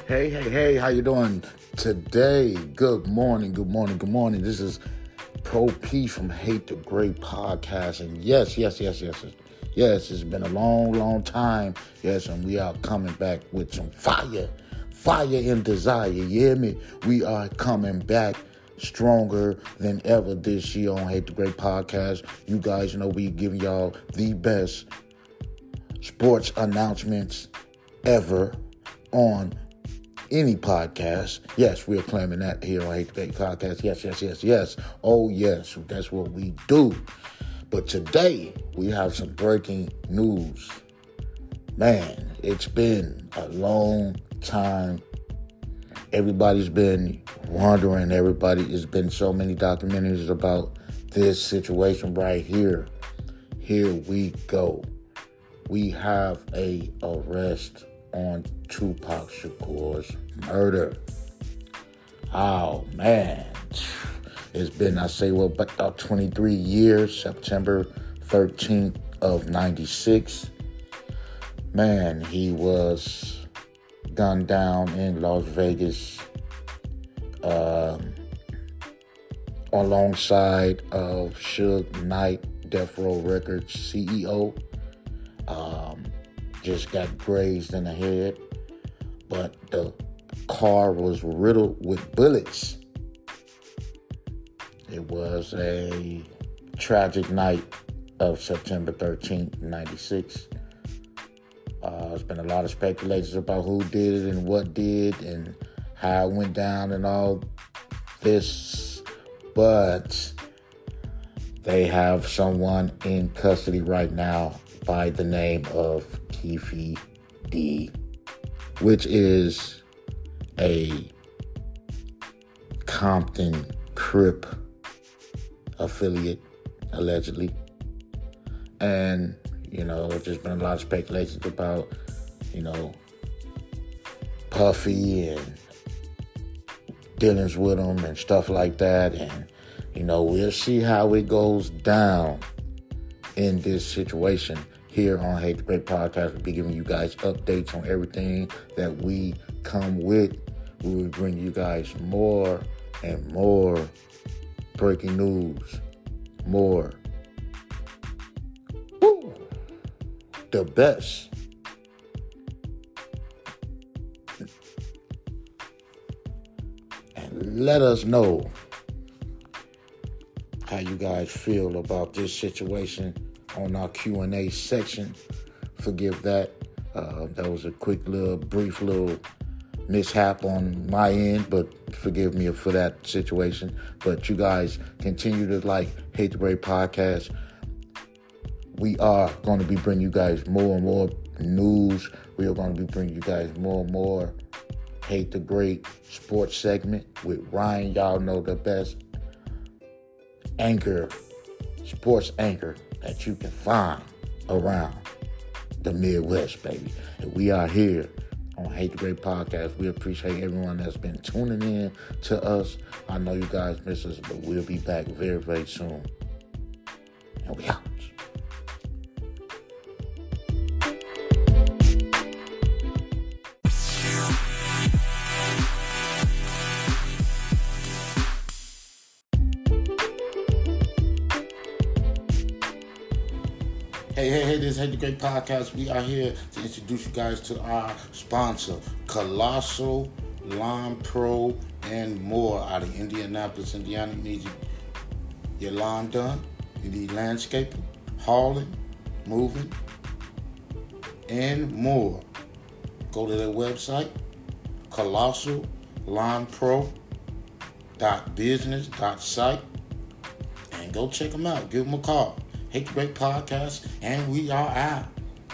Hey, how you doing today? Good morning. This is Pro P from Hate the Great Podcast. And yes, it's been a long time. Yes, and we are coming back with some fire and desire. You hear me? We are coming back stronger than ever this year on Hate the Great Podcast. You guys know we giving y'all the best sports announcements ever on any podcast. Yes, we're claiming that here on Hate the Great Podcast. Yes. Oh, yes, that's what we do. But today, we have some breaking news. Man, it's been a long time. Everybody's been wondering. There's been so many documentaries about this situation right here. Here we go. We have a arrest on Tupac Shakur's murder. Oh, man. It's been, about 23 years, September 13th of 96. Man, he was gunned down in Las Vegas alongside of Suge Knight, Death Row Records CEO. Just got grazed in the head, but the car was riddled with bullets. It was a tragic night of September 13th, 96. There's been a lot of speculations about who did it and what did and how it went down and all this, but they have someone in custody right now by the name of Keffe D, which is a Compton Crip affiliate, allegedly. And, there's just been a lot of speculations about, Puffy and dealings with him and stuff like that. And, we'll see how it goes down in this situation. Here on Hate the Great Podcast, we'll be giving you guys updates on everything that we come with. We will bring you guys more and more breaking news. More. Woo! The best. And let us know how you guys feel about this situation on our Q&A section. Forgive that. That was a brief little mishap on my end, but forgive me for that situation. But you guys continue to Hate the Great Podcast. We are going to be bringing you guys more and more news. We are going to be bringing you guys more and more Hate the Great sports segment with Ryan. Y'all know the best sports anchor that you can find around the Midwest, baby. And we are here on Hate the Great Podcast. We appreciate everyone that's been tuning in to us. I know you guys miss us, but we'll be back very, very soon. And we out. Hey, this is Hate the Great Podcast. We are here to introduce you guys to our sponsor, Colossal Lawn Pro and more out of Indianapolis, Indiana. You need your lawn done. You need landscaping, hauling, moving, and more. Go to their website, colossal.lawnpro.business.site, and go check them out. Give them a call. Hate the Great Podcast, and we are out.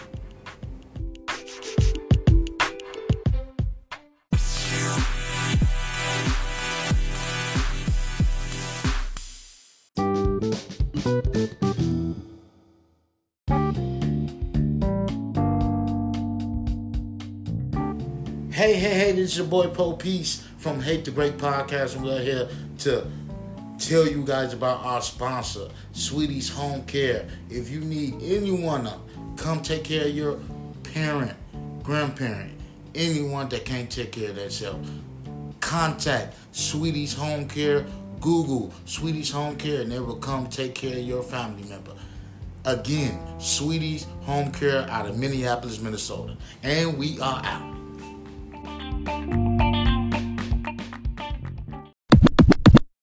Hey, this is your boy Pro Peace from Hate the Great Podcast, and we're here to tell you guys about our sponsor, Sweetie's Home Care. If you need anyone to come take care of your parent, grandparent, anyone that can't take care of themselves. Contact Sweetie's Home Care. Google Sweetie's Home Care and they will come take care of your family member. Again, Sweetie's Home Care out of Minneapolis, Minnesota. And we are out.